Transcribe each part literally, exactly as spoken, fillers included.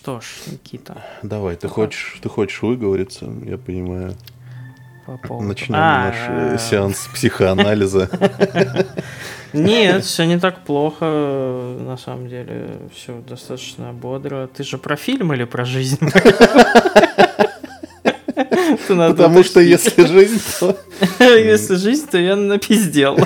что ж, Никита. Давай, ты хочешь, ты хочешь выговориться, я понимаю. По поводу... Начнем а, наш а... сеанс психоанализа. Нет, все не так плохо, на самом деле, все достаточно бодро. Ты же про фильм или про жизнь? Потому что если жизнь, то... Если жизнь, то я напиздел.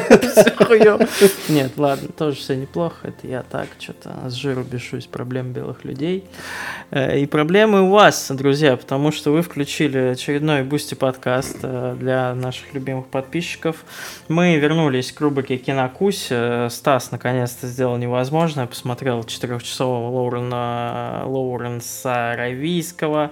Нет, ладно, тоже все неплохо. Это я так что-то с жиру бешусь, проблем белых людей. И проблемы у вас, друзья, потому что вы включили очередной Бусти подкаст для наших любимых подписчиков. Мы вернулись к рубрике «Кинокусь». Стас наконец-то сделал невозможное. Посмотрел четырехчасового Лоурена, Лоуренса Аравийского.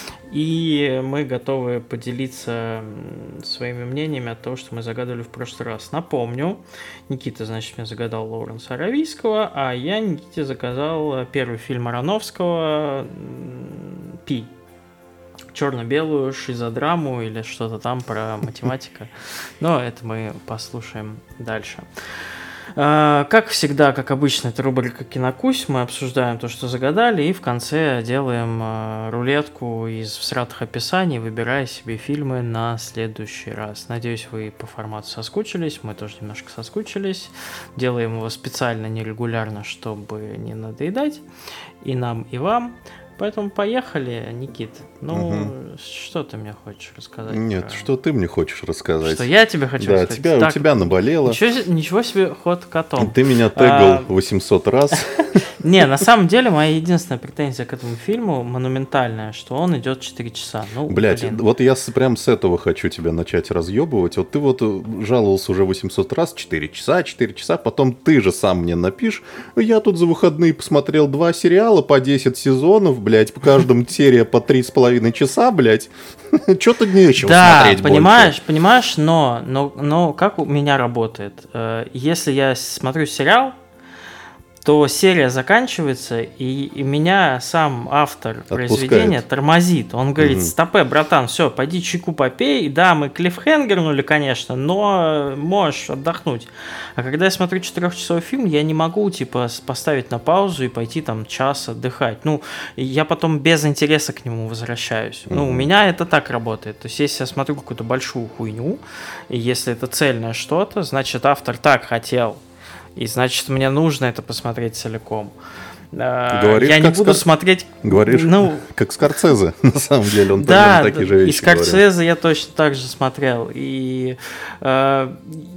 И мы готовы поделиться своими мнениями от того, что мы загадывали в прошлый раз. Напомню, Никита, значит, мне загадал Лоуренса Аравийского, а я Никите заказал первый фильм Аронофского «Пи». Черно-белую шизодраму или что-то там про математика. Но это мы послушаем дальше. Как всегда, как обычно, это рубрика «Кинокусь». Мы обсуждаем то, что загадали, и в конце делаем рулетку из всратых описаний, выбирая себе фильмы на следующий раз. Надеюсь, вы по формату соскучились, мы тоже немножко соскучились. Делаем его специально, нерегулярно, чтобы не надоедать и нам, и вам. Поэтому поехали, Никит. Ну, угу. Что ты мне хочешь рассказать? Нет, про... что ты мне хочешь рассказать? Что я тебе хочу да, рассказать? Тебя, так, у тебя наболело. Ничего, ничего себе ход котом. Ты меня тегал а... восемьсот раз. Не, на самом деле, моя единственная претензия к этому фильму монументальная, что он идет четыре часа. Ну, блять, вот я прям с этого хочу тебя начать разъебывать. Вот ты вот жаловался уже восемьсот раз, четыре часа, четыре часа, потом ты же сам мне напишешь. Я тут за выходные посмотрел два сериала по десять сезонов, блять, по каждому серия по три с половиной часа, блять. Что-то нечего да, смотреть понимаешь, больше. понимаешь, но, но, но как у меня работает? Если я смотрю сериал, то серия заканчивается, и, и меня сам автор Отпускает. Произведения тормозит. Он говорит: угу. стопэ, братан, все, пойди чайку попей. Да, мы клиффхенгернули, конечно, но можешь отдохнуть. А когда я смотрю четырехчасовой фильм, я не могу, типа, поставить на паузу и пойти там час отдыхать. Ну, я потом без интереса к нему возвращаюсь. Угу. Ну, у меня это так работает. То есть, если я смотрю какую-то большую хуйню, и если это цельное что-то, значит, автор так хотел. И значит, мне нужно это посмотреть целиком. Говоришь, я не буду Скор... смотреть... Говоришь, ну, как Скорсезе, на самом деле, он да, примерно такие же вещи и Скорсезе я точно так же смотрел. И э,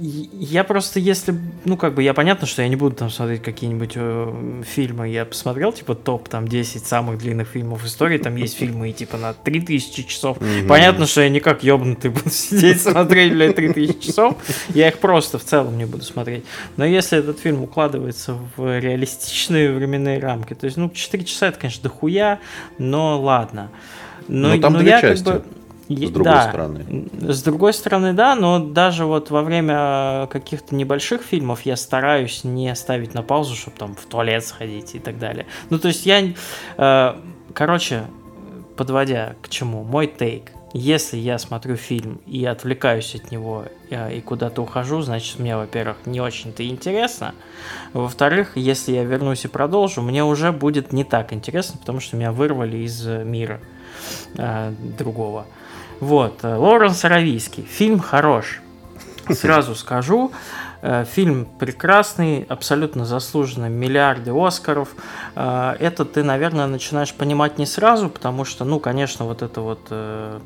я просто, если... Ну, как бы, я понятно, что я не буду там смотреть какие-нибудь э, фильмы. Я посмотрел, типа, топ там десять самых длинных фильмов в истории. Там есть фильмы, типа, на три тысячи часов. Mm-hmm. Понятно, что я не как ёбнутый буду сидеть смотреть, блядь, три тысячи часов. Я их просто в целом не буду смотреть. Но если этот фильм укладывается в реалистичные временные рамки. То есть, ну, четыре часа это, конечно, дохуя, но ладно. Но, но там но две я части, как бы... с другой да, стороны. С другой стороны, да, но даже вот во время каких-то небольших фильмов я стараюсь не ставить на паузу, чтобы там в туалет сходить и так далее. Ну, то есть я... Э, короче, подводя к чему, мой тейк. Если я смотрю фильм и отвлекаюсь от него и куда-то ухожу, значит, мне, во-первых, не очень-то интересно. Во-вторых, если я вернусь и продолжу, мне уже будет не так интересно, потому что меня вырвали из мира э, другого. Вот. Лоуренс Аравийский. Фильм хорош. Сразу скажу. Фильм прекрасный, абсолютно заслуженно, миллиарды Оскаров. Это ты, наверное, начинаешь понимать не сразу, потому что, ну, конечно, вот это вот э,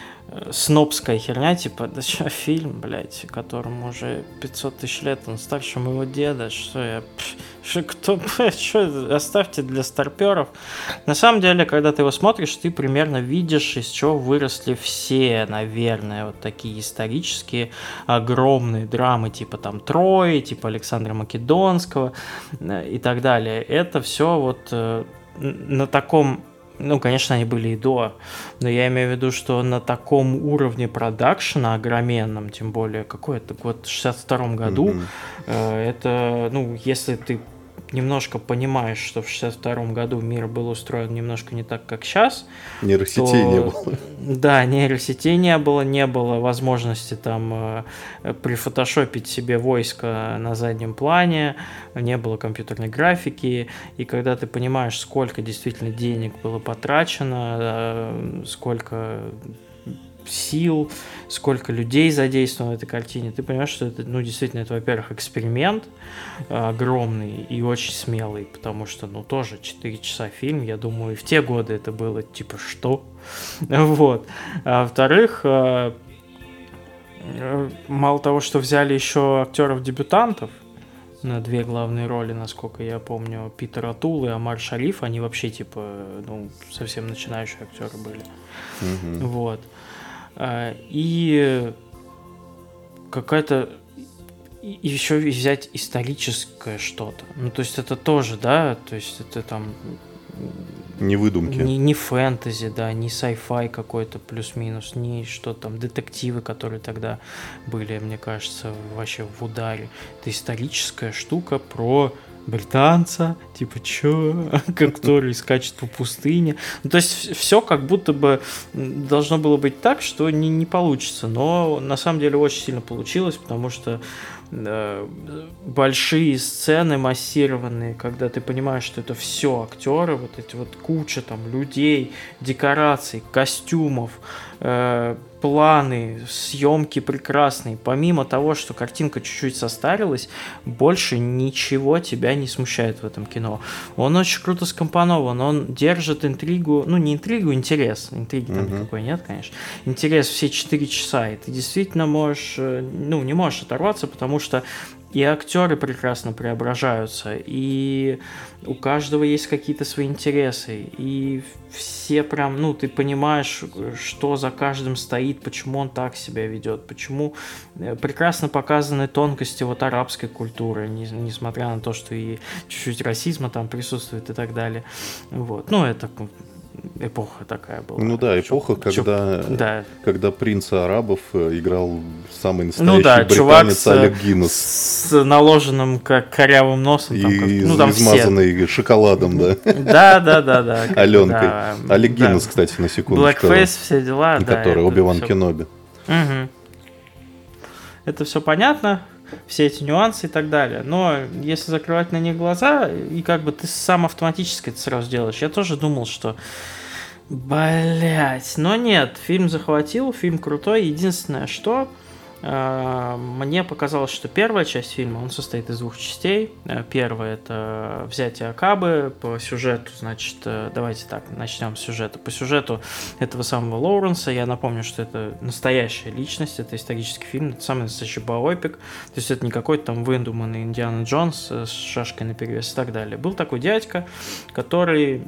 снобская херня, типа, да что, фильм, блядь, которому уже пятьсот тысяч лет, он старше моего деда, что я... Что, кто, что, оставьте для старперов. На самом деле, когда ты его смотришь, ты примерно видишь, из чего выросли все, наверное, вот такие исторические огромные драмы, типа там Трои, типа Александра Македонского и так далее. Это все вот э, на таком... Ну, конечно, они были и до, но я имею в виду, что на таком уровне продакшена огроменном, тем более, какой это год, в шестьдесят втором году, mm-hmm. э, это, ну, если ты немножко понимаешь, что в шестьдесят втором году мир был устроен немножко не так, как сейчас. Нейросетей то, не было. Да, нейросетей не было, не было возможности там э, прифотошопить себе войско на заднем плане, не было компьютерной графики, и когда ты понимаешь, сколько действительно денег было потрачено, э, сколько сил, сколько людей задействовано в этой картине, ты понимаешь, что это, ну, действительно, это, во-первых, эксперимент огромный и очень смелый, потому что, ну, тоже четыре часа фильм, я думаю, и в те годы это было, типа, что? Вот. А во-вторых, мало того, что взяли еще актеров-дебютантов на две главные роли, насколько я помню, Питер Атул и Омар Шариф, они вообще, типа, ну, совсем начинающие актеры были. Mm-hmm. Вот. И какая-то и еще взять историческое что-то. Ну, то есть это тоже, да, то есть это там не выдумки. Не, не фэнтези, да, не sci-fi какой-то плюс-минус, не что там, детективы, которые тогда были, мне кажется, вообще в ударе. Это историческая штука про британца, типа, чё, который скачет по пустыне. Ну, то есть все как будто бы должно было быть так, что не, не получится, но на самом деле очень сильно получилось, потому что э, большие сцены массированные, когда ты понимаешь, что это все актеры, вот эти вот куча там людей, декораций, костюмов, э, планы, съемки прекрасные. Помимо того, что картинка чуть-чуть состарилась, больше ничего тебя не смущает в этом кино. Он очень круто скомпонован, он держит интригу, ну не интригу, интерес. Интриги там uh-huh. никакой нет, конечно. Интерес все четыре часа, и ты действительно можешь, ну не можешь оторваться, потому что и актеры прекрасно преображаются, и у каждого есть какие-то свои интересы, и все прям, ну, ты понимаешь, что за каждым стоит, почему он так себя ведет, почему прекрасно показаны тонкости вот арабской культуры, несмотря на то, что и чуть-чуть расизма там присутствует и так далее. Вот, ну, это эпоха такая была. Ну да, эпоха, Чё, когда, чё, да. когда принца арабов играл самый настоящий ну, да, британец Алек Гиннес. С наложенным как корявым носом. И там, как, ну, там измазанный все. шоколадом, да. Да, да, да, да. Аленкой. Да, Алек да. Гиннес, кстати, на секундочку. Blackface, все дела. Который да, Оби-Ван все... Кеноби. Угу. Это все понятно, все эти нюансы и так далее. Но если закрывать на них глаза, и как бы ты сам автоматически это сразу делаешь. Я тоже думал, что блять, но нет, фильм захватил, фильм крутой. Единственное, что э, мне показалось, что первая часть фильма, он состоит из двух частей. Первая — это взятие Акабы. По сюжету, значит, давайте так, начнем с сюжета. По сюжету этого самого Лоуренса, я напомню, что это настоящая личность, это исторический фильм, это самый настоящий байопик. То есть это не какой-то там выдуманный Индиана Джонс с шашкой наперевес и так далее. Был такой дядька, который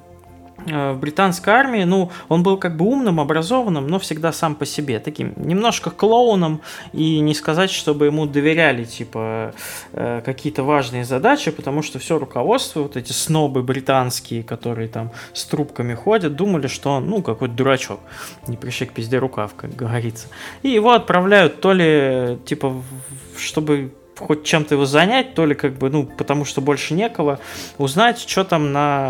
в британской армии, ну, он был как бы умным, образованным, но всегда сам по себе, таким немножко клоуном, и не сказать, чтобы ему доверяли, типа, э, какие-то важные задачи, потому что все руководство, вот эти снобы британские, которые там с трубками ходят, думали, что он, ну, какой-то дурачок, не прищи к пизде рукав, как говорится. И его отправляют то ли, типа, чтобы хоть чем-то его занять, то ли как бы, ну, потому что больше некого, узнать, что там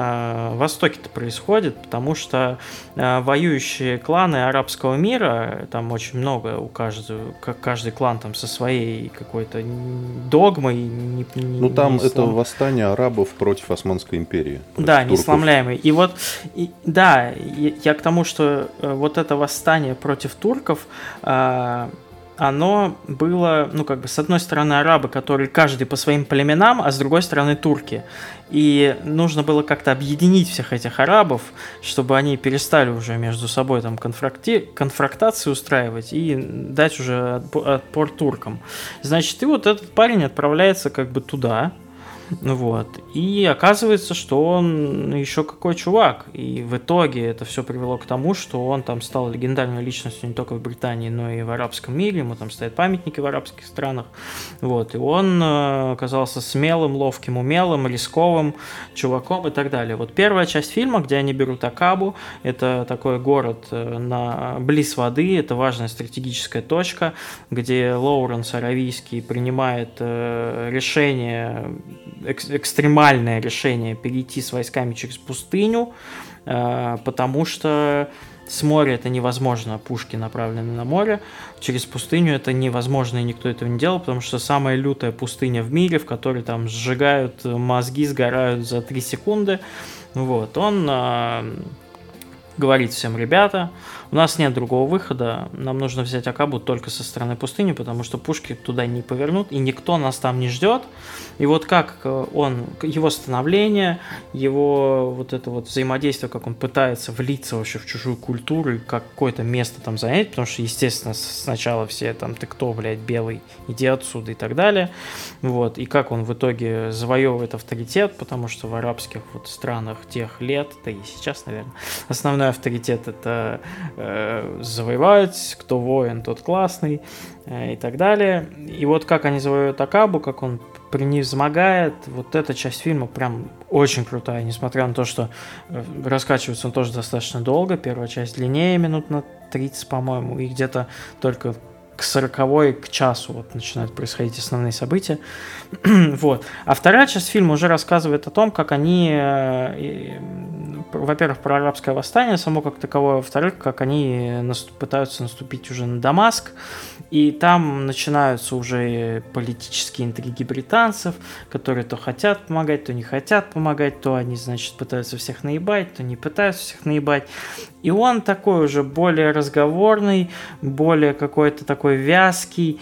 на Востоке-то происходит, потому что э, воюющие кланы арабского мира, там очень много, у каждого, как каждый клан там со своей какой-то догмой. Не, не, ну, там не это восстание арабов против Османской империи. Да, несломляемый. И вот, и, да, я, я к тому, что э, вот это восстание против турков, э, оно было, ну, как бы, с одной стороны, арабы, которые каждый по своим племенам, а с другой стороны, турки. И нужно было как-то объединить всех этих арабов, чтобы они перестали уже между собой там конфракти... конфрактации устраивать и дать уже отпор, отпор туркам. Значит, и вот этот парень отправляется как бы туда. Вот. И оказывается, что он еще какой чувак. И в итоге это все привело к тому, что он там стал легендарной личностью не только в Британии, но и в арабском мире. Ему там стоят памятники в арабских странах. Вот. И он э, оказался смелым, ловким, умелым, рисковым чуваком и так далее. Вот первая часть фильма, где они берут Акабу, это такой город на... близ воды, это важная стратегическая точка, где Лоуренс Аравийский принимает э, решение экс- экстремальное решение перейти с войсками через пустыню, э, потому что с моря это невозможно, пушки направлены на море, через пустыню это невозможно, и никто этого не делал, потому что самая лютая пустыня в мире, в которой там сжигают мозги, сгорают за три секунды. Вот, он э, говорит всем: ребята, у нас нет другого выхода, нам нужно взять Акабу только со стороны пустыни, потому что пушки туда не повернут, и никто нас там не ждет. И вот как он, его становление, его вот это вот взаимодействие, как он пытается влиться вообще в чужую культуру и какое-то место там занять, потому что, естественно, сначала все там: ты кто, блядь, белый, иди отсюда и так далее. Вот, и как он в итоге завоевывает авторитет, потому что в арабских вот странах тех лет, да и сейчас, наверное, основной авторитет это э, завоевать, кто воин, тот классный, э, и так далее. И вот как они завоевывают Акабу, как он превозмогает, вот эта часть фильма прям очень крутая, несмотря на то, что раскачивается он тоже достаточно долго. Первая часть длиннее, минут на тридцать, по-моему, и где-то только к сороковой, к часу вот начинают происходить основные события. Вот. А вторая часть фильма уже рассказывает о том, как они, э, во-первых, про арабское восстание само как таковое, во-вторых, как они наступ, пытаются наступить уже на Дамаск, и там начинаются уже политические интриги британцев, которые то хотят помогать, то не хотят помогать, то они, значит, пытаются всех наебать, то не пытаются всех наебать. И он такой уже более разговорный, более какой-то такой вязкий,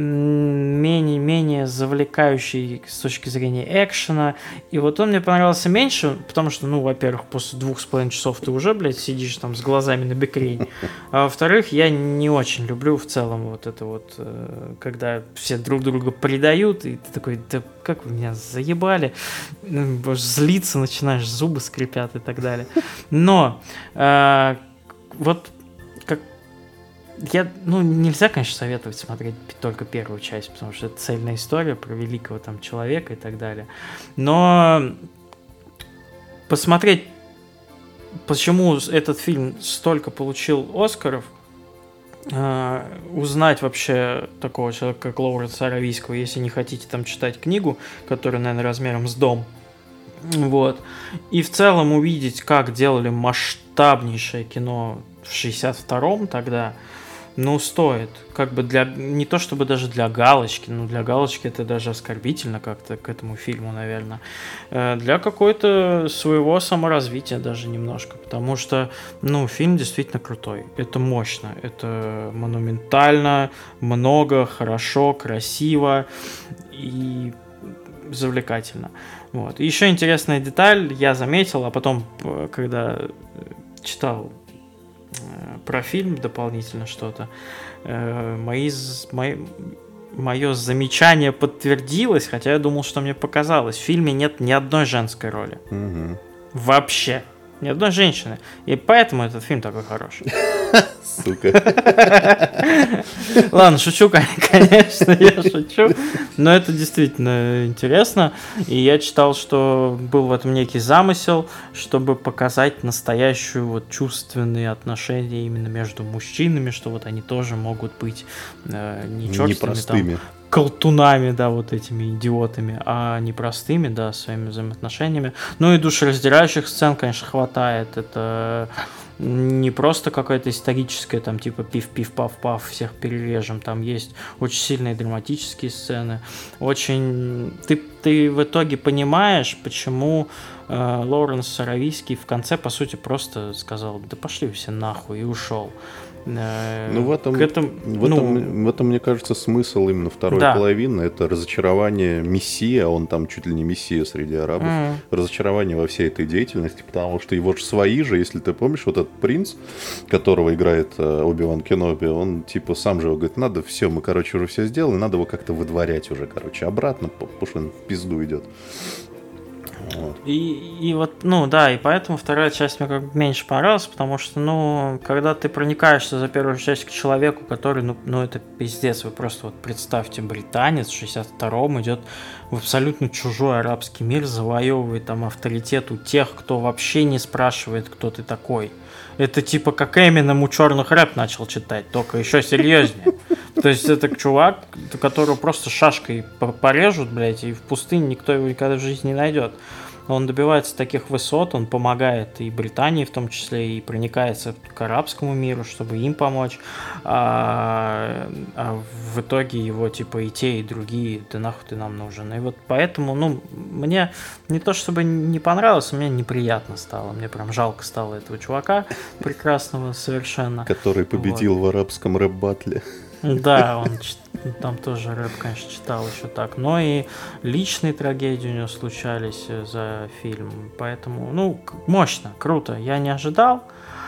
менее-менее завлекающий с точки зрения экшена. И вот он мне понравился меньше, потому что, ну, во-первых, после двух с половиной часов ты уже, блядь, сидишь там с глазами на бекрень. А во-вторых, я не очень люблю в целом вот это вот, когда все друг друга предают, и ты такой: да как вы меня заебали, злиться начинаешь, зубы скрипят и так далее. Но э, вот как я, ну, нельзя, конечно, советовать смотреть только первую часть, потому что это цельная история про великого там человека и так далее. Но посмотреть, почему этот фильм столько получил Оскаров, Uh, узнать вообще такого человека, как Лоуренса Аравийского, если не хотите там читать книгу, которая, наверное, размером с дом. Вот. И в целом увидеть, как делали масштабнейшее кино в шестьдесят втором тогда, ну, стоит. Как бы для... Не то чтобы даже для галочки, но для галочки это даже оскорбительно как-то к этому фильму, наверное. Для какой-то своего саморазвития даже немножко. Потому что, ну, фильм действительно крутой. Это мощно, это монументально, много, хорошо, красиво и завлекательно. Вот. И еще интересная деталь, я заметил, а потом, когда читал про фильм дополнительно что-то, мои, мои, мое замечание подтвердилось, хотя я думал, что мне показалось. В фильме нет ни одной женской роли. Угу. Вообще. Ни одной женщины. И поэтому этот фильм такой хороший. Сука. Ладно, шучу, конечно, я шучу. Но это действительно интересно. И я читал, что был в этом некий замысел, чтобы показать настоящую вот чувственные отношения именно между мужчинами, что вот они тоже могут быть э, не черствыми, там, колтунами, да, вот этими идиотами, а непростыми, да, своими взаимоотношениями. Ну и душераздирающих сцен, конечно, хватает. Это не просто какая-то историческая, там, типа пиф-пиф-паф-паф, всех перережем. Там есть очень сильные драматические сцены. Очень... Ты, ты в итоге понимаешь, почему э, Лоуренс Аравийский в конце, по сути, просто сказал: да пошли вы все нахуй, и ушел. Ну, в этом, этому, в, этом, ну, в этом, мне кажется, смысл именно второй да. половины. Это разочарование мессии, а он там чуть ли не мессия среди арабов. Mm. Разочарование во всей этой деятельности, потому что его же свои же, если ты помнишь, вот этот принц, которого играет uh, Оби-Ван Кеноби, он типа сам же говорит: надо все, мы, короче, уже все сделали, надо его как-то выдворять уже, короче, обратно, потому что он в пизду идет. Вот. И, и вот, ну да, и поэтому вторая часть мне как бы меньше понравилась, потому что, ну, когда ты проникаешься за первую часть к человеку, который, ну, ну это пиздец, вы просто вот представьте, британец в шестьдесят втором идет в абсолютно чужой арабский мир, завоевывает там авторитет у тех, кто вообще не спрашивает, кто ты такой. Это типа как Эминем у черных рэп начал читать, только еще серьезнее. То есть это чувак, которого просто шашкой порежут, блядь, и в пустыне никто его никогда в жизни не найдет. Он добивается таких высот, он помогает и Британии в том числе, и проникается к арабскому миру, чтобы им помочь. А, а в итоге его типа и те, и другие, да нахуй ты нам нужен. И вот поэтому, ну, мне не то чтобы не понравилось, мне неприятно стало. Мне прям жалко стало этого чувака прекрасного совершенно. Который победил вот в арабском рэп-баттле. Да, он там тоже рэп, конечно, читал еще так. Но и личные трагедии у него случались за фильм. Поэтому, ну, мощно, круто. Я не ожидал,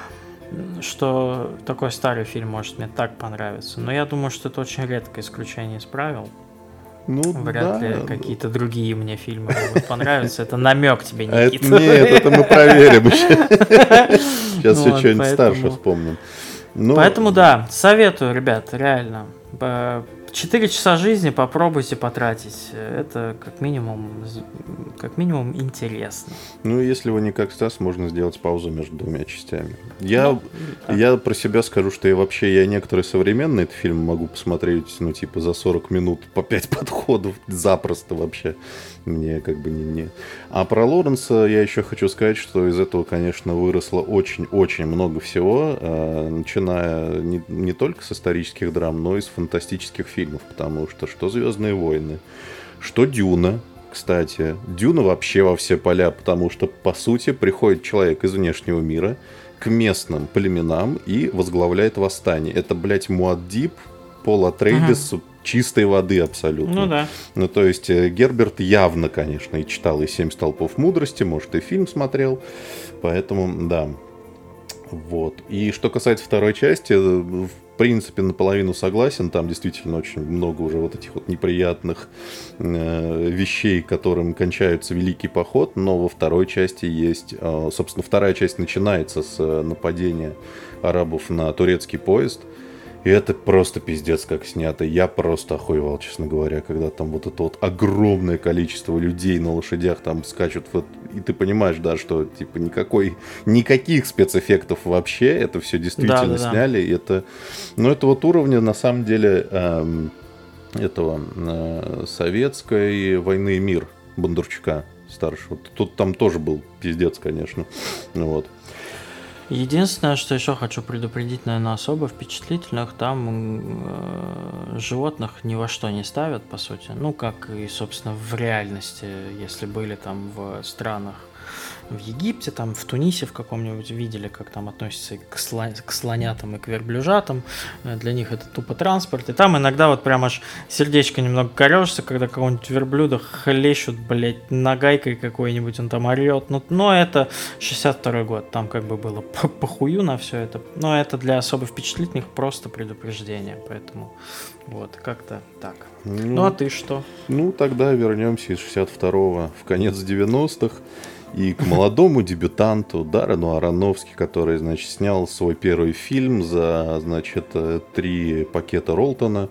что такой старый фильм может мне так понравиться. Но я думаю, что это очень редкое исключение из правил. Ну, Вряд да. ли какие-то другие мне фильмы могут понравиться. Это намек тебе, А Никита. это, нет, это мы проверим еще. Сейчас все что-нибудь старше вспомним. Ну, поэтому да, советую, ребят, реально. Четыре часа жизни попробуйте потратить. Это как минимум, как минимум интересно. Ну, если вы не как Стас, можно сделать паузу между двумя частями. Я, ну, я про себя скажу, что я вообще, я некоторые современные фильмы могу посмотреть, ну, типа, за сорок минут по пять подходов запросто вообще. Мне как бы не... не. А про Лоренса я еще хочу сказать, что из этого, конечно, выросло очень-очень много всего, э, начиная не, не только с исторических драм, но и с фантастических фильмов, потому что что «Звездные войны», что «Дюна», кстати. «Дюна» вообще во все поля, потому что, по сути, приходит человек из внешнего мира к местным племенам и возглавляет восстание. Это, блядь, Муаддиб, Пол Атрейдис, ага. Чистой воды абсолютно. Ну да. Ну, то есть Герберт явно, конечно, и читал и «Семь столпов мудрости», может, и фильм смотрел. Поэтому, да. Вот. И что касается второй части, в принципе, наполовину согласен. Там действительно очень много уже вот этих вот неприятных э, вещей, которым кончается Великий поход. Но во второй части есть... Э, собственно, вторая часть начинается с э, нападения арабов на турецкий поезд. И это просто пиздец как снято. Я просто охуевал, честно говоря, когда там вот это вот огромное количество людей на лошадях там скачут. Вот, и ты понимаешь, да, что типа никакой, никаких спецэффектов вообще. Это все действительно да, да, сняли. Да. И это, ну, это вот уровня, на самом деле, эм, этого э, советской «Войны и мир» Бондарчука старшего. Тут там тоже был пиздец, конечно. Вот. Единственное, что еще хочу предупредить, наверное, особо впечатлительных, там э, животных ни во что не ставят, по сути. Ну, как и, собственно, в реальности, если были там в странах, в Египте, там в Тунисе в каком-нибудь видели, как там относятся к, слон, к слонятам и к верблюжатам. Для них это тупо транспорт. И там иногда вот прям аж сердечко немного корешься, когда какого-нибудь верблюда хлещут, блядь, нагайкой какой-нибудь, он там орет. Ну, но это шестьдесят второй год, там как бы было похую на все это. Но это для особо впечатлительных просто предупреждение. Поэтому вот, как-то так. Ну, ну а ты что? Ну, тогда вернемся из шестьдесят второго в конец девяностых. И к молодому дебютанту Даррену Аронофски, который, значит, снял свой первый фильм за, значит, три пакета Ролтона,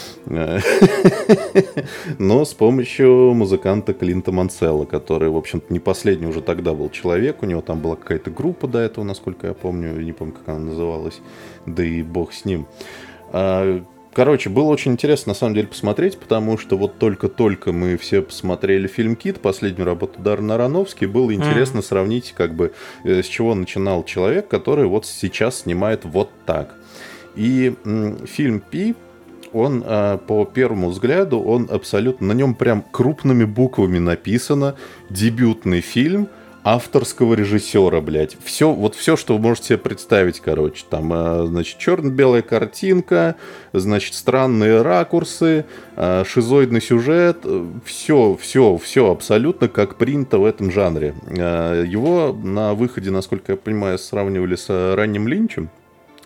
но с помощью музыканта Клинта Манселла, который, в общем-то, не последний уже тогда был человек. У него там была какая-то группа до этого, насколько я помню, не помню, как она называлась, да и бог с ним. Короче, было очень интересно, на самом деле, посмотреть, потому что вот только-только мы все посмотрели фильм «Кит», последнюю работу Даррена Аронофски, было интересно mm. сравнить, как бы, с чего начинал человек, который вот сейчас снимает вот так. И м, фильм «Пи», он, а, по первому взгляду, он абсолютно, на нем прям крупными буквами написано «Дебютный фильм авторского режиссера, блядь». Все, вот все, что вы можете себе представить, короче. Там, значит, черно-белая картинка, значит, странные ракурсы, шизоидный сюжет. Все, все, все абсолютно как принято в этом жанре. Его на выходе, насколько я понимаю, сравнивали с ранним Линчем.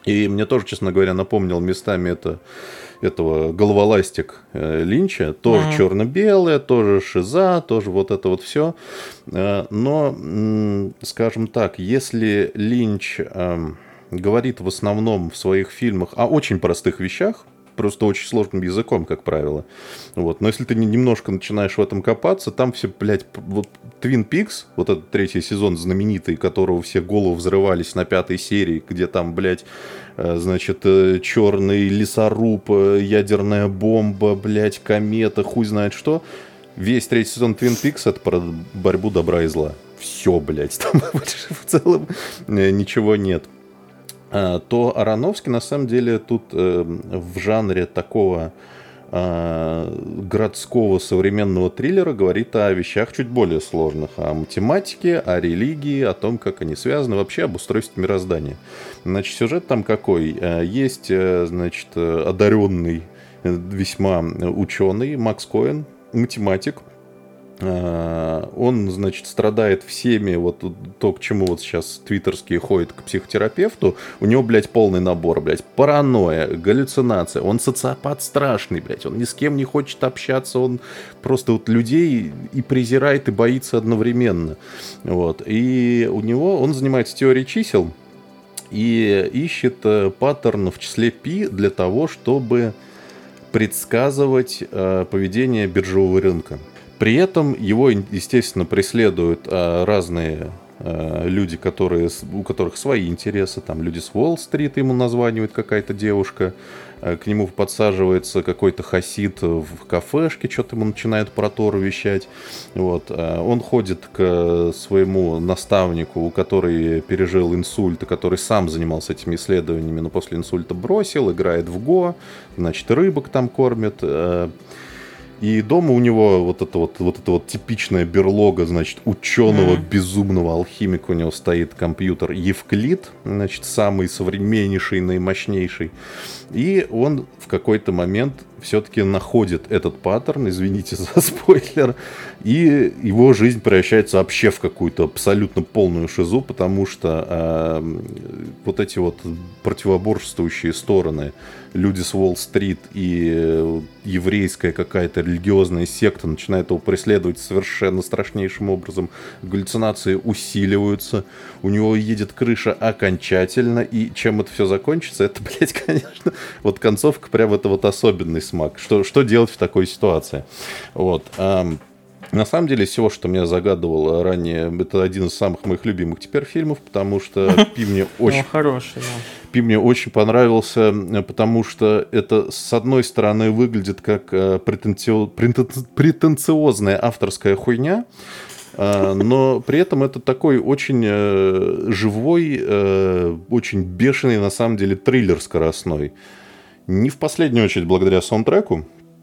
И мне тоже, честно говоря, напомнил местами это, этого головоластик э, Линча. Тоже mm-hmm. черно-белое, тоже шиза, тоже вот это вот все. Э, но, м- скажем так, если Линч э, говорит в основном в своих фильмах о очень простых вещах, просто очень сложным языком, как правило. Вот. Но если ты немножко начинаешь в этом копаться, там все, блядь, вот Twin Peaks, вот этот третий сезон знаменитый, которого все головы взрывались на пятой серии, где там, блядь, значит, черный лесоруб, ядерная бомба, блядь, комета, хуй знает что. Весь третий сезон Twin Peaks — это про борьбу добра и зла. Все, блядь, там в целом ничего нет. То Аронофски, на самом деле, тут э, в жанре такого э, городского современного триллера говорит о вещах чуть более сложных. О математике, о религии, о том, как они связаны, вообще об устройстве мироздания. Значит, сюжет там какой? Есть, значит, одаренный весьма ученый Макс Коэн, математик. Он, значит, страдает всеми, вот то, к чему вот сейчас твиттерские ходят к психотерапевту. У него, блядь, полный набор, блядь, паранойя, галлюцинация. Он социопат страшный, блядь, он ни с кем не хочет общаться, он просто вот людей и презирает, и боится одновременно. Вот. И у него, он занимается теорией чисел и ищет паттерн в числе π для того, чтобы предсказывать поведение биржевого рынка. При этом его, естественно, преследуют а, разные а, люди, которые, у которых свои интересы. Там люди с Уолл-стрит, ему названивает какая-то девушка, а, к нему подсаживается какой-то хасид в кафешке, что-то ему начинает про Тору вещать. Вот. А, он ходит к своему наставнику, у который пережил инсульт, и который сам занимался этими исследованиями, но после инсульта бросил, играет в го, значит, рыбок там кормит. А, И дома у него вот это вот, вот это вот типичная берлога, значит, ученого, mm-hmm. безумного алхимика. У него стоит компьютер Евклид, значит, самый современнейший, наимощнейший. И он в какой-то момент все-таки находит этот паттерн, извините за спойлер, и его жизнь превращается вообще в какую-то абсолютно полную шизу, потому что э, вот эти вот противоборствующие стороны, люди с Уолл-стрит и еврейская какая-то религиозная секта начинают его преследовать совершенно страшнейшим образом. Галлюцинации усиливаются, у него едет крыша окончательно, и чем это все закончится, это, блядь, конечно, вот концовка прям это вот особенный смак. Что, что делать в такой ситуации? Вот. На самом деле, из всего, что меня загадывало ранее, это один из самых моих любимых теперь фильмов, потому что Пи мне очень... хороший, да. Пи мне очень понравился, потому что это, с одной стороны, выглядит как претенцио... претенциозная авторская хуйня, но при этом это такой очень живой, очень бешеный, на самом деле, триллер скоростной. Не в последнюю очередь благодаря саундтреку.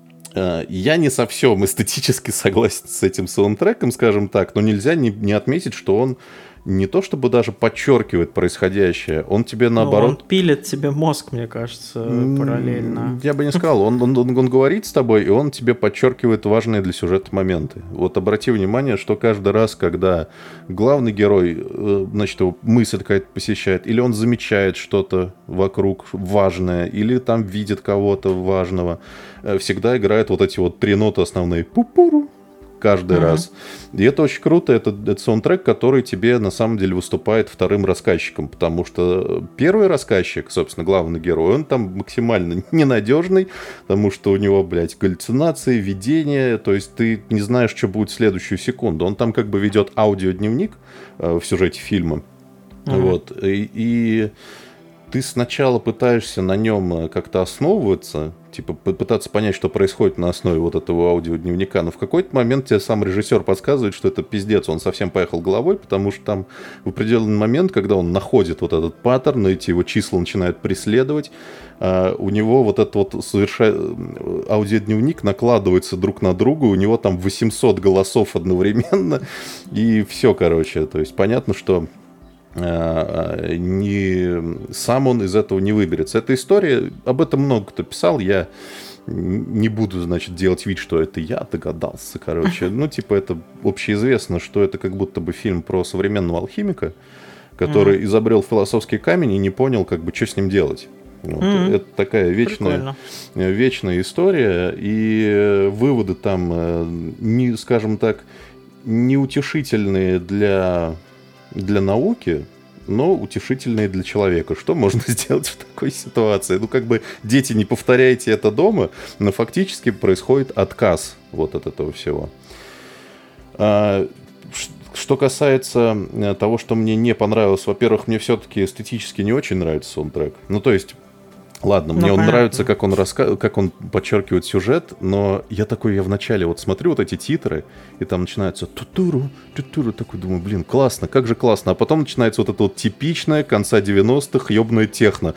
Я не совсем эстетически согласен с этим саундтреком, скажем так, но нельзя не, не отметить, что он не то чтобы даже подчеркивает происходящее, он тебе наоборот... Ну, он пилит тебе мозг, мне кажется, параллельно. Я бы не сказал, он, он, он, он говорит с тобой, и он тебе подчеркивает важные для сюжета моменты. Вот обрати внимание, что каждый раз, когда главный герой, значит, его мысль какая-то посещает, или он замечает что-то вокруг важное, или там видит кого-то важного, всегда играет вот эти вот три ноты основные пу-пуру каждый uh-huh. раз. И это очень круто. Это, это саундтрек, который тебе на самом деле выступает вторым рассказчиком, потому что первый рассказчик, собственно, главный герой, он там максимально ненадежный, потому что у него, блядь, галлюцинации, видения, то есть ты не знаешь, что будет в следующую секунду. Он там как бы ведет аудиодневник э, в сюжете фильма. Uh-huh. Вот. И, и ты сначала пытаешься на нем как-то основываться, типа пытаться понять, что происходит на основе вот этого аудиодневника, но в какой-то момент тебе сам режиссер подсказывает, что это пиздец, он совсем поехал головой, потому что там в определенный момент, когда он находит вот этот паттерн, эти его числа начинают преследовать, у него вот этот вот соверша... аудиодневник накладывается друг на друга, у него там восемьсот голосов одновременно, и все, короче, то есть понятно, что не, сам он из этого не выберется. Эта история, об этом много кто писал, я не буду, значит, делать вид, что это я догадался, короче. Ну, типа, это общеизвестно, что это как будто бы фильм про современного алхимика, который mm-hmm. изобрел философский камень и не понял, как бы, что с ним делать. Вот. Mm-hmm. Это такая вечная, вечная история, и выводы там, не, скажем так, неутешительные для, для науки, но утешительные для человека. Что можно сделать в такой ситуации? Ну, как бы, дети, не повторяйте это дома, но фактически происходит отказ вот от этого всего. А, что касается того, что мне не понравилось, во-первых, мне все-таки эстетически не очень нравится саундтрек. Ну, то есть, ладно, мне ну, он понятно. нравится, как он, раска... как он подчеркивает сюжет, но я такой, я вначале вот смотрю вот эти титры, и там начинается тутуру, тутуру, такой думаю, блин, классно, как же классно. А потом начинается вот это вот типичное конца девяностых ёбное техно.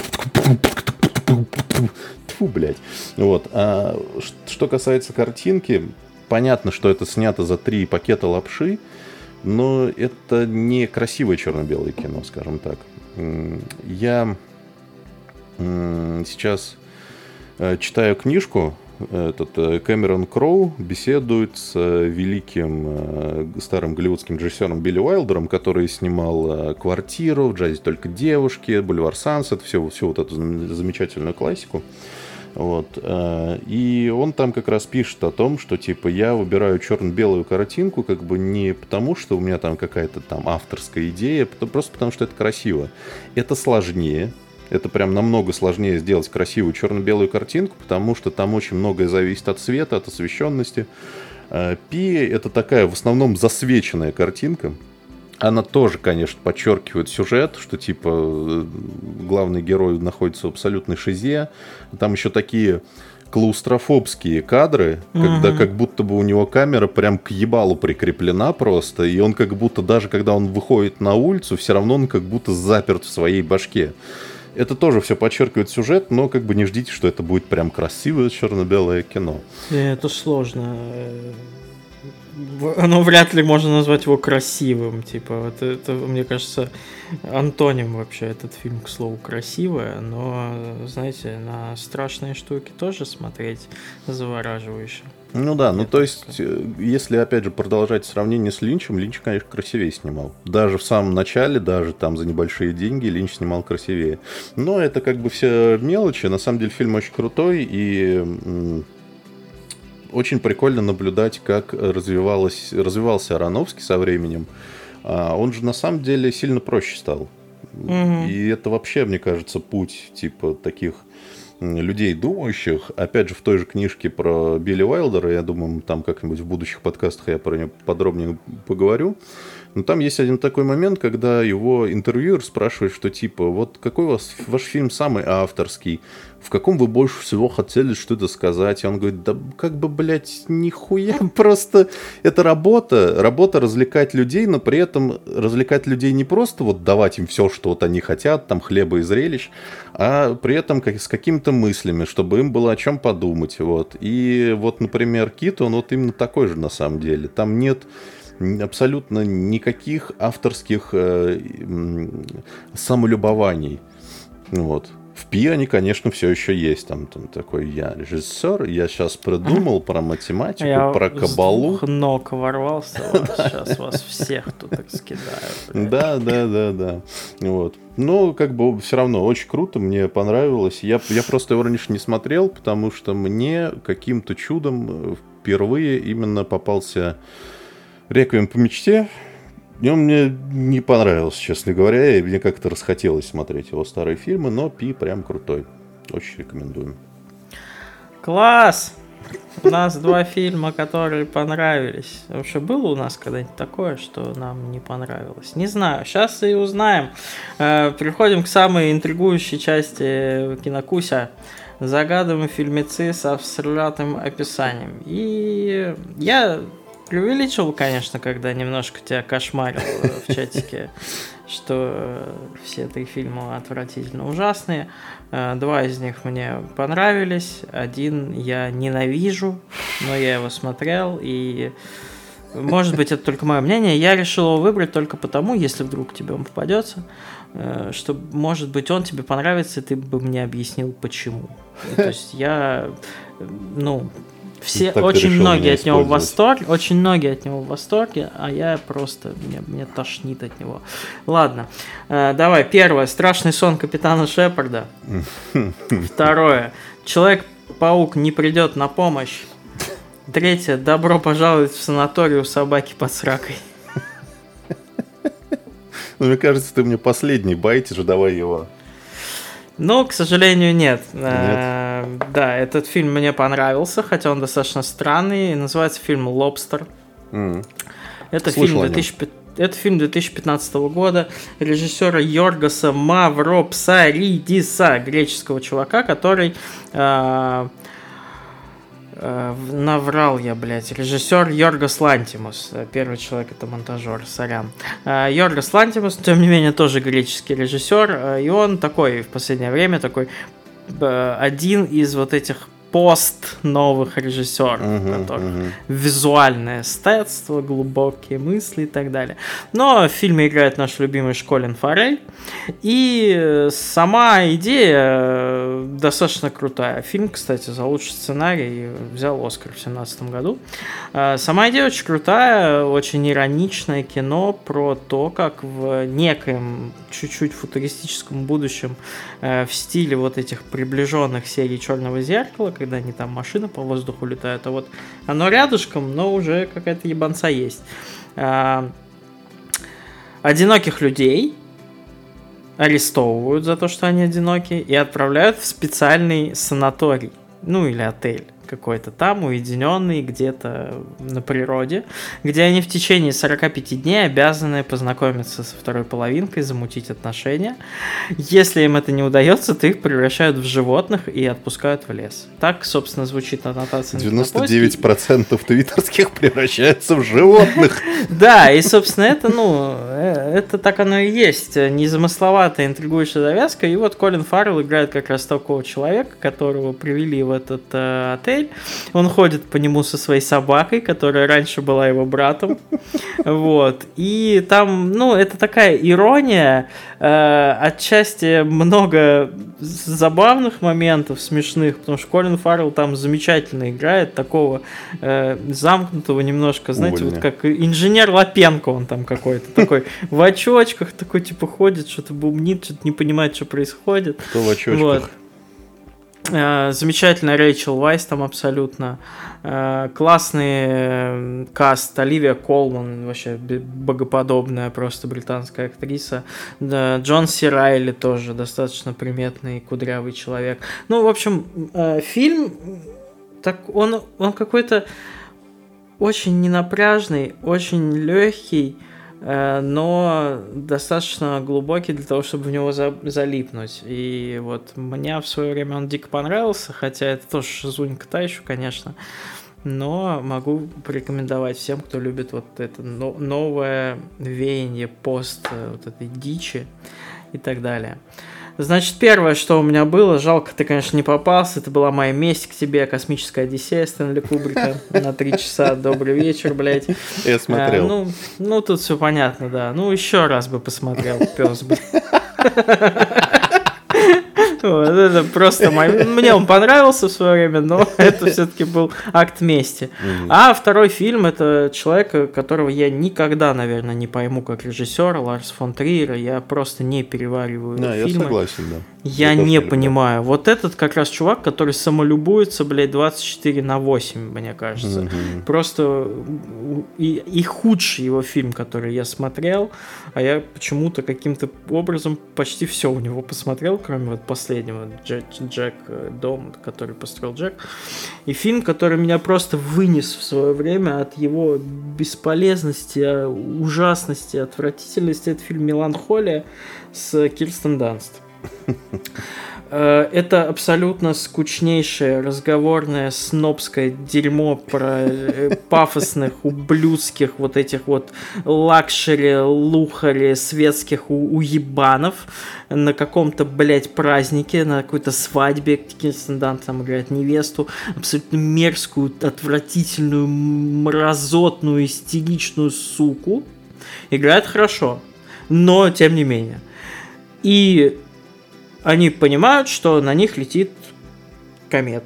Тьфу, блядь. Вот. А что касается картинки, понятно, что это снято за три пакета лапши, но это не красивое черно-белое кино, скажем так. Я сейчас читаю книжку. Этот Кэмерон Кроу беседует с великим старым голливудским режиссером Билли Уайлдером, который снимал «Квартиру», «В джазе только девушки», «Бульвар Сансет», всю, всю вот эту замечательную классику. Вот. И он там как раз пишет о том, что типа я выбираю черно-белую картинку как бы не потому, что у меня там какая-то там авторская идея, просто потому что это красиво. Это сложнее. Это прям намного сложнее сделать красивую черно-белую картинку, потому что там очень многое зависит от цвета, от освещенности. Пи — это такая в основном засвеченная картинка. Она тоже, конечно, подчеркивает сюжет, что типа главный герой находится в абсолютной шизе. Там еще такие клаустрофобские кадры, mm-hmm. когда как будто бы у него камера прям к ебалу прикреплена просто, и он как будто даже когда он выходит на улицу, все равно он как будто заперт в своей башке. Это тоже все подчеркивает сюжет, но как бы не ждите, что это будет прям красивое черно-белое кино. Это сложно. Оно вряд ли можно назвать его красивым. Типа, это, это, мне кажется, антоним вообще этот фильм, к слову, красивое, но, знаете, на страшные штуки тоже смотреть завораживающе. Ну да, ну то есть, если опять же продолжать сравнение с Линчем, Линч, конечно, красивее снимал. Даже в самом начале, даже там за небольшие деньги Линч снимал красивее. Но это как бы все мелочи. На самом деле фильм очень крутой, и м- очень прикольно наблюдать, как развивалось, развивался Аронофский со временем. А он же на самом деле сильно проще стал. Mm-hmm. И это вообще, мне кажется, путь типа таких людей думающих. Опять же, в той же книжке про Билли Уайлдера, я думаю, там как-нибудь в будущих подкастах я про него подробнее поговорю. Но там есть один такой момент, когда его интервьюер спрашивает, что типа, вот какой у вас ваш фильм самый авторский? В каком вы больше всего хотели что-то сказать? И он говорит, да как бы, блядь, нихуя, просто это работа, работа развлекать людей, но при этом развлекать людей не просто вот давать им все, что вот они хотят, там хлеба и зрелищ, а при этом как, с какими-то мыслями, чтобы им было о чем подумать, вот. И вот, например, Кит, он вот именно такой же на самом деле, там нет абсолютно никаких авторских э, самолюбований, вот. В Пи они, конечно, все еще есть. Там, там такой, я режиссер, я сейчас придумал про математику, я про кабалу. Я с ног ворвался, вот, сейчас вас всех тут так скидаю. Да, да, да, да. Вот. Ну, как бы все равно очень круто, мне понравилось. Я, я просто его раньше не смотрел, потому что мне каким-то чудом впервые именно попался «Реквием по мечте». И он мне не понравился, честно говоря, и мне как-то расхотелось смотреть его старые фильмы, но Пи прям крутой. Очень рекомендуем. Класс! У нас два фильма, которые понравились. Вообще было у нас когда-нибудь такое, что нам не понравилось? Не знаю, сейчас и узнаем. Переходим к самой интригующей части Кинокуся. Загадываем фильмецы со всратым описанием. И я... преувеличил, конечно, когда немножко тебя кошмарил в чатике, что все три фильма отвратительно ужасные. Два из них мне понравились, один я ненавижу, но я его смотрел, и, может быть, это только мое мнение, я решил его выбрать только потому, если вдруг тебе он попадется, что, может быть, он тебе понравится, и ты бы мне объяснил, почему. То есть я, ну... Все, Так очень решил многие меня от него в использовать. восторге, очень многие от него в восторге, а я просто, мне, мне тошнит от него. Ладно, э, давай, первое, страшный сон капитана Шепарда. Второе, Человек-паук не придет на помощь. Третье, добро пожаловать в санаторий у собаки под сракой. Ну, мне кажется, ты мне последний байтишь, давай его. Ну, к сожалению, нет. Нет? Э, Да, этот фильм мне понравился, хотя он достаточно странный. Называется фильм «Лобстер». М. Это Слышал фильм, о нем. две тысячи пятнадцатого это фильм две тысячи пятнадцатого года режиссера Йоргоса Мавропсаридиса, греческого чувака, который... э, э, в- наврал я, блядь. Режиссер Йоргос Лантимос. Э, Первый человек это монтажер, сорян. Э, Йоргос Лантимос, тем не менее, тоже греческий режиссер. э, И он такой в последнее время такой э, один из вот этих пост новых режиссеров, Мгм, у которых мгм. визуальное эстетство, глубокие мысли и так далее. Но в фильме играет наш любимый Колин Фаррелл. И э, сама идея э, достаточно крутая. Фильм, кстати, за лучший сценарий взял Оскар в две тысячи семнадцатом году. Э, Сама идея очень крутая, очень ироничное кино про то, как в некоем чуть-чуть футуристическом будущем э, в стиле вот этих приближенных серий «Черного зеркала», когда они там машины по воздуху летают, а вот оно рядышком, но уже какая-то ебанца есть. Э, Одиноких людей арестовывают за то, что они одиноки, и отправляют в специальный санаторий, ну или отель какой-то там, уединенный, где-то на природе, где они в течение сорок пять дней обязаны познакомиться со второй половинкой, замутить отношения. Если им это не удается, то их превращают в животных и отпускают в лес. Так, собственно, звучит аннотация. на девяносто Кинопоиске. девять процентов твиттерских превращаются в животных. Да, и, собственно, это, ну, э, это так оно и есть. Незамысловатая, интригующая завязка. И вот Колин Фаррелл играет как раз такого человека, которого привели в этот э, отель. Он ходит по нему со своей собакой, которая раньше была его братом. Вот. И там, ну, это такая ирония. Э, отчасти много забавных моментов, смешных, потому что Колин Фаррелл там замечательно играет, такого э, замкнутого немножко, знаете, Увольня. вот как инженер Лапенко он там какой-то, такой в очочках, такой типа ходит, что-то бумнит, что-то не понимает, что происходит. Кто в очочках? Вот. Э, Замечательная Рэйчел Вайс там абсолютно. Э, Классный э, каст. Оливия Колман, вообще б- богоподобная просто британская актриса. Да, Джон Си Райли тоже достаточно приметный кудрявый человек. Ну, в общем, э, фильм так он, он какой-то очень ненапряжный, очень легкий, э, но достаточно глубокий для того, чтобы в него за- залипнуть. И вот мне в свое время он дико понравился, хотя это тоже шизунька та еще, конечно. Но могу порекомендовать всем, кто любит вот это но- новое веяние пост э, вот этой дичи и так далее. Значит, первое, что у меня было, жалко, ты, конечно, не попался, это была моя месть к тебе, «Космическая Одиссея» Стэнли Кубрика на три часа. Добрый вечер, блядь. Я смотрел. А, ну, ну, тут все понятно, да. Ну, еще раз бы посмотрел, пес бы. Вот, это просто мой... Мне он понравился в свое время, но это все-таки был акт мести. А второй фильм — это человек, которого я никогда, наверное, не пойму как режиссера, Ларс фон Триера. Я просто не перевариваю Да, я фильмы. согласен, да. Я Я тоже не не люблю. понимаю. Вот этот как раз чувак, который самолюбуется, блядь, двадцать четыре на восемь, мне кажется. Мгм. Просто у- и, и худший его фильм, который я смотрел, а я почему-то каким-то образом почти все у него посмотрел, кроме вот последнего, Джек, Джек э, Дом, который построил Джек. И фильм, который меня просто вынес в свое время от его бесполезности, а, ужасности, отвратительности, это фильм «Меланхолия» с Кирстен Данст. Э, Это абсолютно скучнейшее разговорное снобское дерьмо про э, пафосных, ублюдских вот этих вот лакшери, лухари, светских у- уебанов на каком-то, блядь, празднике, на какой-то свадьбе. Кирстен Данст там играет невесту, абсолютно мерзкую, отвратительную, мразотную, истеричную суку. Играет хорошо, но тем не менее. И они понимают, что на них летит комета.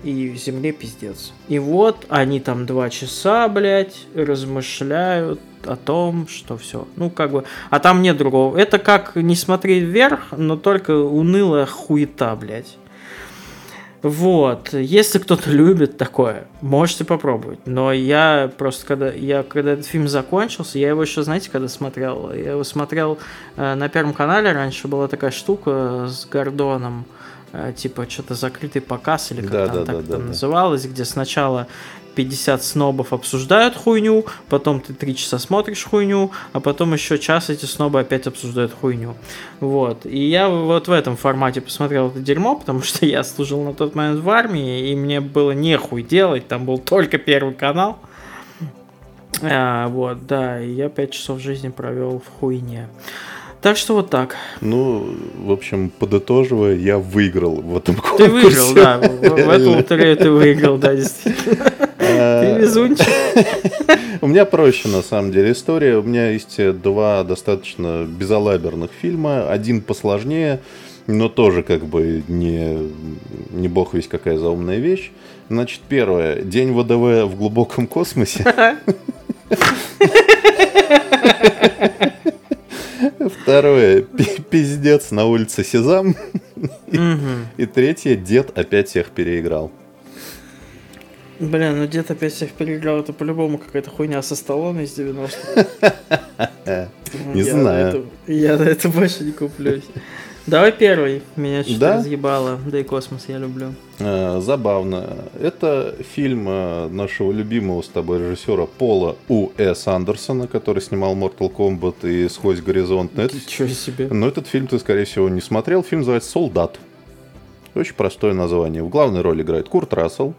и Земле пиздец. И вот они там два часа, блядь, размышляют о том, что все. Ну, как бы... А там нет другого. Это как не смотреть вверх, но только унылая хуета, блядь. Вот. Если кто-то любит такое, можете попробовать. Но я просто, когда, я, когда этот фильм закончился, я его еще, знаете, когда смотрел? Я его смотрел э, на Первом канале. Раньше была такая штука с Гордоном. Э, типа, что-то закрытый показ, или как да, там да, так да, это да, называлось, где сначала пятьдесят снобов обсуждают хуйню, потом ты три часа смотришь хуйню, а потом еще час эти снобы опять обсуждают хуйню. Вот. И я вот в этом формате посмотрел это дерьмо, потому что я служил на тот момент в армии, и мне было нехуй делать, там был только Первый канал. А, вот, да, и я пять часов жизни провел в хуйне. Так что вот так. Ну, в общем, подытоживая, я выиграл в этом конкурсе. Ты выиграл, да. В, в этом лотерею ты выиграл, да, действительно. Ты везунчик. У меня проще, на самом деле, история. У меня есть два достаточно безалаберных фильма. Один посложнее, но тоже как бы не, не бог весть какая заумная вещь. Значит, первое. День ВДВ в глубоком космосе. Второе. Пиздец на улице Сезам. И третье. Дед опять всех переиграл. Бля, ну дед опять всех переиграл. Это по-любому какая-то хуйня со Сталлоне из девяностых. Не знаю. Я на это больше не куплюсь. Давай первый. Меня что-то да? разъебало. Да и космос я люблю. А, забавно. Это фильм нашего любимого с тобой режиссера Пола У. С. Андерсона, который снимал Mortal Kombat и Сквозь горизонт. Ничего себе. Но этот фильм ты, скорее всего, не смотрел. Фильм называется «Солдат». Очень простое название. В главной роли играет Курт Рассел.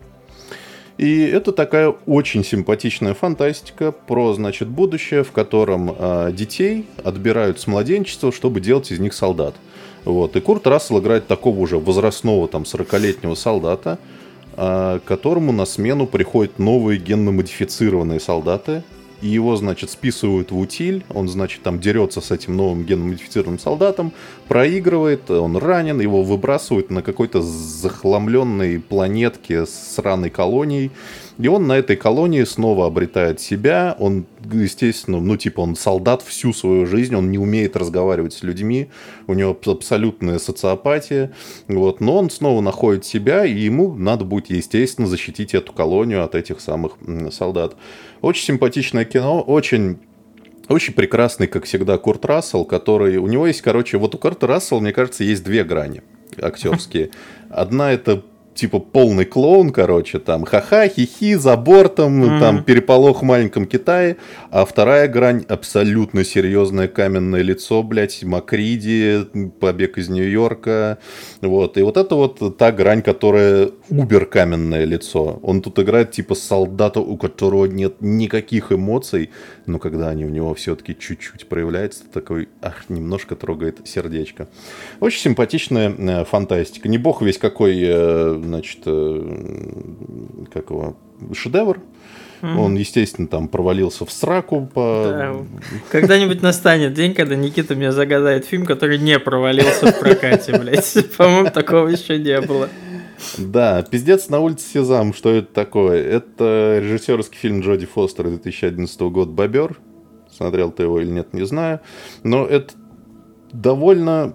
И это такая очень симпатичная фантастика про, значит, будущее, в котором э, детей отбирают с младенчества, чтобы делать из них солдат. Вот. И Курт Рассел играет такого уже возрастного, там, сорокалетнего солдата, э, которому на смену приходят новые генно-модифицированные солдаты. И его, значит, списывают в утиль, он, значит, там дерется с этим новым генно-модифицированным солдатом, проигрывает, он ранен, его выбрасывают на какой-то захламленной планетке с сраной колонией, и он на этой колонии снова обретает себя, он, естественно, ну, типа, он солдат всю свою жизнь, он не умеет разговаривать с людьми, у него абсолютная социопатия, вот, но он снова находит себя, и ему надо будет, естественно, защитить эту колонию от этих самых солдат. Очень симпатичное кино, очень, очень прекрасный, как всегда, Курт Рассел, который... У него есть, короче, вот у Курта Рассела, мне кажется, есть две грани актерские. Одна — это типа полный клоун, короче, там ха-ха, хихи, за бортом, mm-hmm. там переполох в маленьком Китае. А вторая грань — абсолютно серьезное каменное лицо, блядь, Макриди, Побег из Нью-Йорка. Вот. И вот это вот та грань, которая убер каменное лицо. Он тут играет типа солдата, у которого нет никаких эмоций, но когда они у него все-таки чуть-чуть проявляются, такой, ах, немножко трогает сердечко. Очень симпатичная э, фантастика. Не бог весь какой, э, значит, э, как его, шедевр. Mm-hmm. Он, естественно, там провалился в сраку. По... Да. Когда-нибудь настанет день, когда Никита мне загадает фильм, который не провалился в прокате, блядь. По-моему, такого еще не было. Да, «Пиздец на улице Сезам». Что это такое? Это режиссерский фильм Джоди Фостера две тысячи одиннадцатого года «Бобер». Смотрел ты его или нет, не знаю. Но это довольно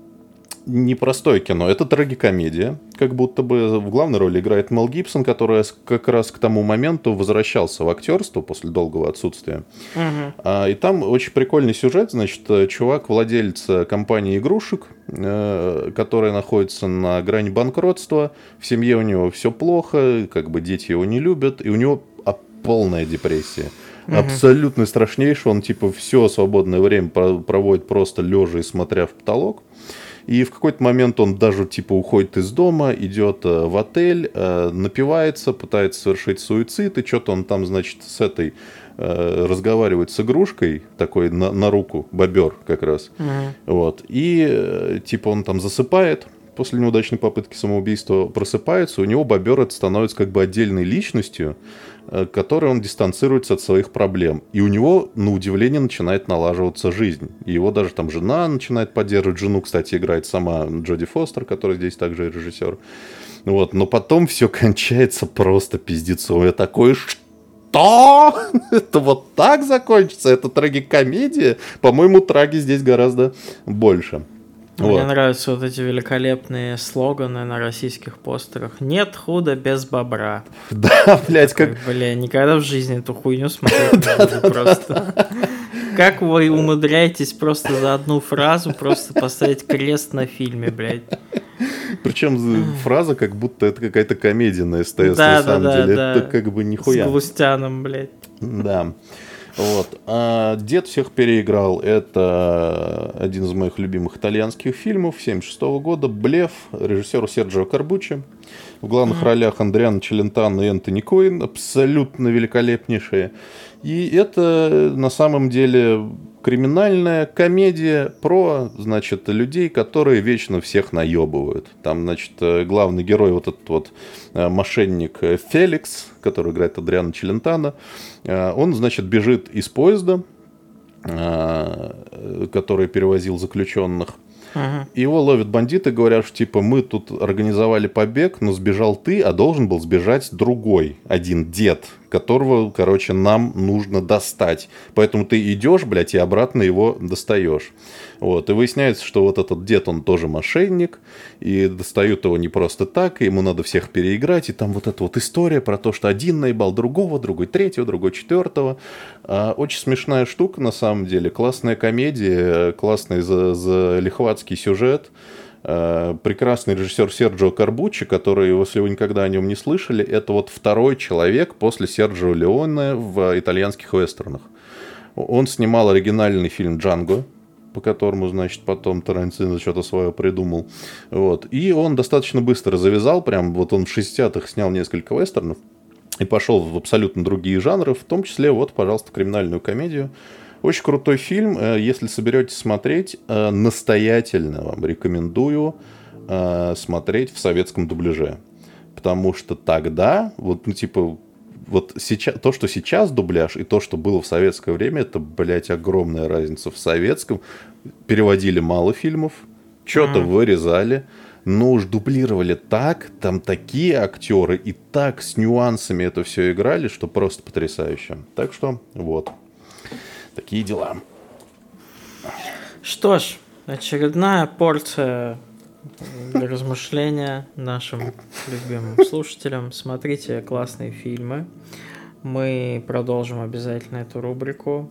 непростое кино. Это трагикомедия. Как будто бы в главной роли играет Мел Гибсон, который как раз к тому моменту возвращался в актерство после долгого отсутствия. Uh-huh. А, и там очень прикольный сюжет. Значит, чувак, владелец компании игрушек, э, которая находится на грани банкротства. В семье у него все плохо, как бы дети его не любят, и у него полная депрессия. Uh-huh. Абсолютно страшнейший. Он типа все свободное время проводит просто лежа и смотря в потолок. И в какой-то момент он даже типа уходит из дома, идет в отель, напивается, пытается совершить суицид, и что-то он там, значит, с этой разговаривает с игрушкой, такой на, на руку, бобер как раз. Uh-huh. Вот. И типа он там засыпает, после неудачной попытки самоубийства просыпается, у него бобер это становится как бы отдельной личностью, которой он дистанцируется от своих проблем. И у него, на удивление, начинает налаживаться жизнь. И его даже там жена начинает поддерживать. Жену, кстати, играет сама Джоди Фостер, которая здесь также режиссер. Вот. Но потом все кончается просто пиздецом. Я такой, что? Это вот так закончится? Это трагикомедия? По-моему, траги здесь гораздо больше. Мне Вот. нравятся вот эти великолепные слоганы на российских постерах. Нет худа без бобра. Да, блядь, как... Как, бля, никогда в жизни эту хуйню смотреть не буду просто. Как вы умудряетесь просто за одну фразу просто поставить крест на фильме, блядь? Причем фраза, как будто это какая-то комедия на СТС, Да, на да, самом да, деле. да. Это как бы нихуя. С Галустяном, блядь. Да. Вот. А «Дед всех переиграл» — это один из моих любимых итальянских фильмов семьдесят шестого года. «Блеф», режиссера Серджио Карбуччи. В главных mm-hmm. ролях Андриано Челентано и Энтони Куин, абсолютно великолепнейшие. И это на самом деле криминальная комедия про, значит, людей, которые вечно всех наебывают. Там, значит, главный герой, вот этот вот мошенник Феликс, который играет Адриано Челентано, он, значит, бежит из поезда, который перевозил заключенных. Uh-huh. Его ловят бандиты, говорят, что типа мы тут организовали побег, но сбежал ты, а должен был сбежать другой, один дед, которого, короче, нам нужно достать. Поэтому ты идешь, блядь, и обратно его достаешь. Вот. И выясняется, что вот этот дед, он тоже мошенник, и достают его не просто так, и ему надо всех переиграть, и там вот эта вот история про то, что один наебал другого, другой третьего, другой четвертого. А, очень смешная штука, на самом деле, классная комедия, классный залихватский сюжет. Прекрасный режиссер Серджио Карбуччи, который, если вы никогда о нем не слышали, это вот второй человек после Серджио Леоне в итальянских вестернах. Он снимал оригинальный фильм «Джанго», по которому, значит, потом Тарантино что-то свое придумал. Вот. И он достаточно быстро завязал, прям вот он в шестидесятых снял несколько вестернов и пошел в абсолютно другие жанры, в том числе, вот, пожалуйста, криминальную комедию. Очень крутой фильм. Если соберетесь смотреть, настоятельно вам рекомендую смотреть в советском дубляже. Потому что тогда, вот, ну, типа, вот сейчас, то, что сейчас дубляж, и то, что было в советское время, это, блядь, огромная разница. В советском переводили мало фильмов, что-то mm. вырезали, но уж дублировали так, там такие актеры, и так с нюансами это все играли, что просто потрясающе. Так что, вот. Такие дела. Что ж, очередная порция для размышления нашим любимым слушателям. Смотрите классные фильмы. Мы продолжим обязательно эту рубрику.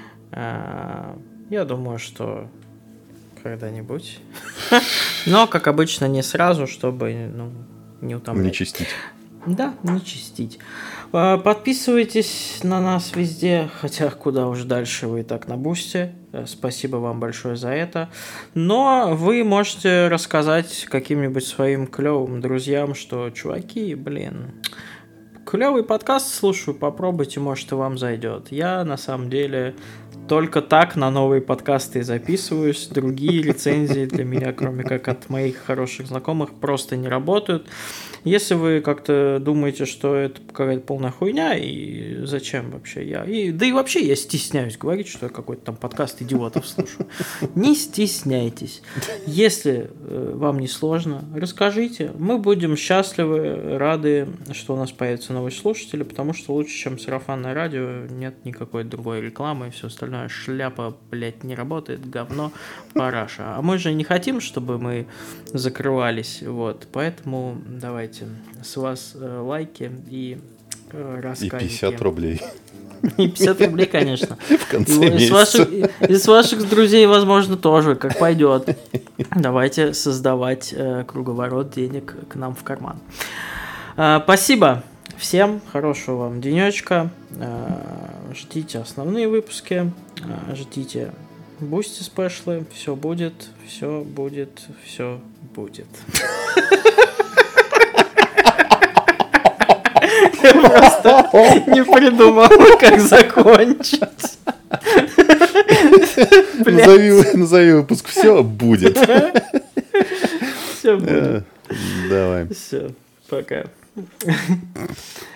Я думаю, что когда-нибудь. Но, как обычно, не сразу, чтобы ну, не утомлять. Не чистить. Да, не чистить. Подписывайтесь на нас везде, хотя куда уж дальше, вы и так на Бусти. Спасибо вам большое за это. Но вы можете рассказать каким-нибудь своим клевым друзьям, что, чуваки, блин, клевый подкаст слушаю, попробуйте, может, и вам зайдет. Я, на самом деле, только так на новые подкасты записываюсь. Другие рецензии для меня, кроме как от моих хороших знакомых, просто не работают. Если вы как-то думаете, что это какая-то полная хуйня, и зачем вообще я? И, да и вообще я стесняюсь говорить, что я какой-то там подкаст идиотов слушаю. Не стесняйтесь. Если э, вам не сложно, расскажите. Мы будем счастливы, рады, что у нас появятся новые слушатели, потому что лучше, чем сарафанное радио, нет никакой другой рекламы, и все остальное шляпа, блядь, не работает, говно, параша. А мы же не хотим, чтобы мы закрывались, вот, поэтому давайте с вас э, лайки и э, рассказики. И пятьдесят рублей. И пятьдесят рублей, конечно. В конце и, месяца. И с, ваших, и с ваших друзей, возможно, тоже, как пойдет. Давайте создавать э, круговорот денег к нам в карман. Э, спасибо всем, хорошего вам денечка. Э, ждите основные выпуски, э, ждите бусти спешлы. Все будет, все будет, все будет. Я просто не придумал, как закончить. Назови, назови выпуск «Все будет». Все будет. Давай. Все, пока.